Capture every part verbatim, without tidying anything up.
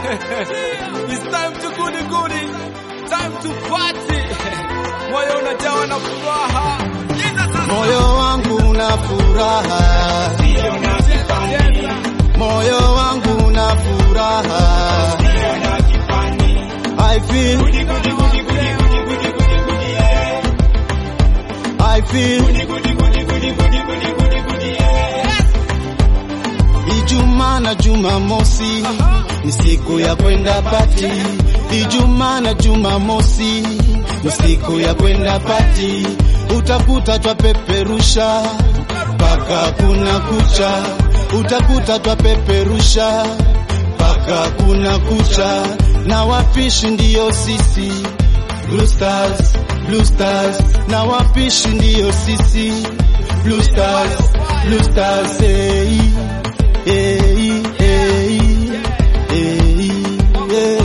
It's time to goody goody. Time to party. Moyo unajawa na furaha. Moyo wangu una furaha. Sio na kifani. Moyo wangu una furaha. Sio na kifani. I feel Goody goody goody goody goody goody goody goody yeah. I feel Goody goody goody goody goody goody goody goody yeah. Ijumaa na Jumamosi ni siku ya kwenda pati. Ijumaa na Jumamosi ni siku ya kwenda pati. Utakuta twapeperusha paka kuna kucha. Utakuta twapeperusha paka kuna kucha. Na wapishi ndiyo sisi Blue Stars, Blue Stars. Na wapishi ndiyo sisi Blue Stars, Blue Stars. Hey, hey, hey, hey, yeah.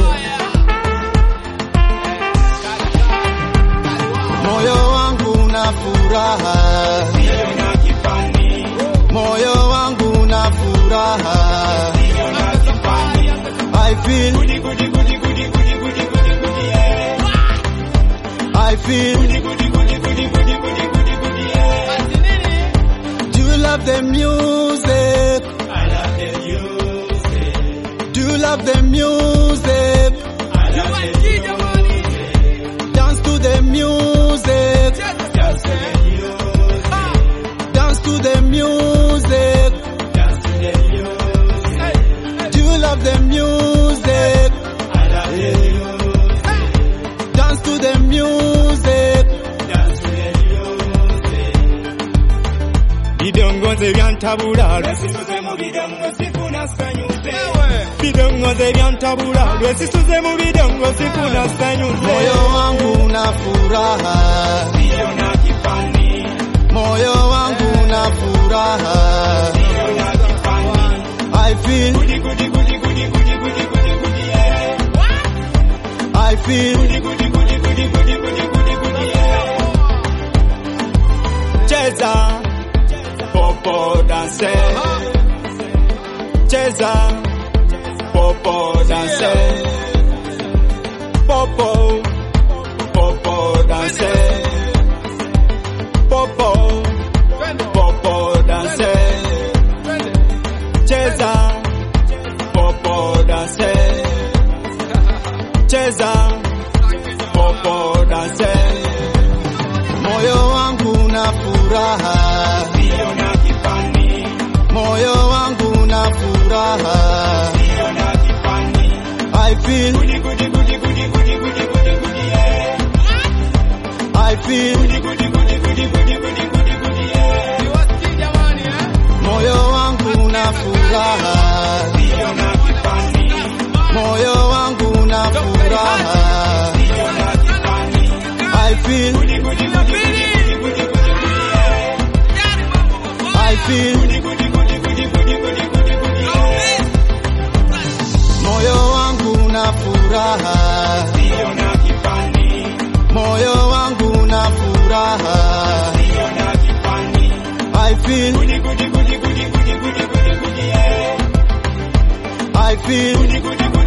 Moyo wangu una furaha. Sio na kifani. Moyo wangu una furaha. Sio na kifani. I feel Goody goody goody goody goody goody goody goody yeah. I feel Goody goody goody goody goody goody goody goody yeah. Do you love the music? I love the music. Do you love the music? I love the music. Dance to the music. Dance to the music. Dance to the music. Dance to the music. Do you love the music? I love the music. Dance to the music. Dance to the music. Bidongoze byantabula Lwesisuze mu bidongo sifuna sanyuze. Bidongoze byantabula lwesisuze mu bidongo sifuna sanyuze. Moyo wangu una furaha. Sio na kifani. Moyo wangu una furaha. Sio na kifani. I feel Goody goody goody goody goody goody goody goody yeah. I feel Goody goody goody goody goody goody goody goody yeah. Cheza popo danse. Cheza popo danse. Popo popo danse. Popo popo danse. Cheza popo danse. Cheza popo danse. moyo wangu una furaha. Sio na kifani. Moyo wangu una furaha. Sio na kifani. I feel Goody goody goody goody goody goody goody goody yeah. I feel Goody goody goody goody goody goody goody goody yeah. moyo wangu una furaha. Sio na kifani. Moyo wangu una furaha. Sio na kifani. I feel Goody goody goody goody goody goody goody yeah. I feel Goody goody goody goody goody goody goody goody yeah. moyo wangu una furaha. Sio na kifani. Moyo wangu una furaha. Sio na kifani. I feel Goody goody goody goody goody goody goody goody yeah. I feel Goody goody goody